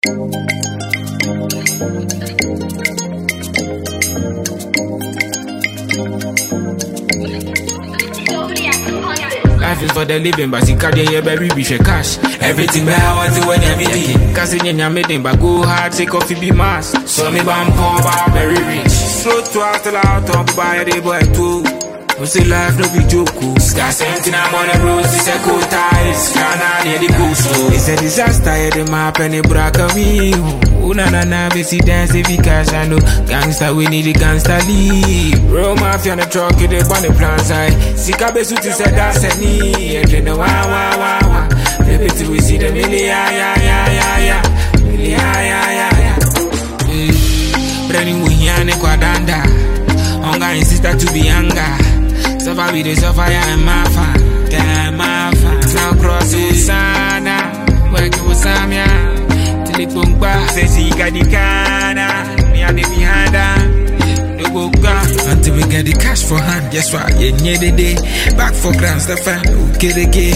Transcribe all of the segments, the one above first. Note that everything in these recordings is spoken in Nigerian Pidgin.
Life is for the living, but see carry your baby be share cash. Everything where I want to when you meet. Cause in your meeting, but go hard, take coffee be mass. So me bam poor, but very rich. Slow to out loud, top buy a day boy too. We say life no be joke. Sky 17 I'm on the road, it's a cold ties. Can't near the coast. It's a disaster, yeah, the map and the braka me. Na na na, we see dance if we cash I know. Gangsta, we need the gangsta leave. Bro, mafia on the truck, it up on the plan side. Sika besu to say that's a knee. And then the wah. Baby, till we see the milli, yeah. Milli, yeah. Branding we here, ne quadanda. Hunger and sister to be younger. Suffer with the suffer, yeah, and my fan. Damn, my fan. Now cross Susana. Working with Samia. Say she got the canna, me and the behind her. No go gone until we get the cash for hand. Guess what? Yeah, the day back for Grand Stefan. Okay,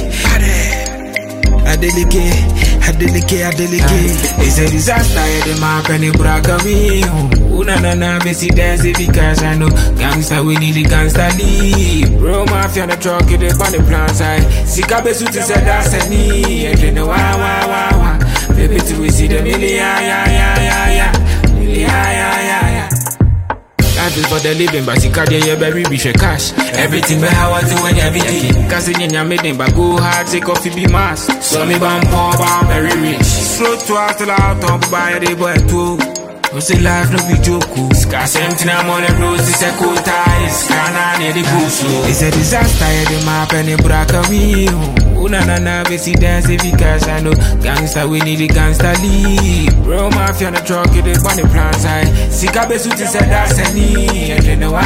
Adeleke. It's a disaster. Yeah, the map and the braka me. Na we see dance if we cash I know. Gangsta, we need the gangsta leave. Bro, mafia on the truck, it up on the plan side. Sika besu to say that's a knee. And then the wah. Baby, till we see the milli, yeah. Milli, yeah. Life is for the living, but she can't your baby be share cash. Everything where I want to when you're meeting. Cause in your meeting, but go hard, take coffee be mass. So me bam poor, but very rich. Slow to out loud, top buy a day boy too. We say life no be joke. Sky 17 I'm on the road, it's a cold ties. Can't near the coast. It's a disaster, yeah, the map and the braka me. Na we see dance if we cash I know. Gangsta, we need the gangsta leave. Bro, mafia on the truck, it up on the plan side. Sika besu to say that's a knee. And then the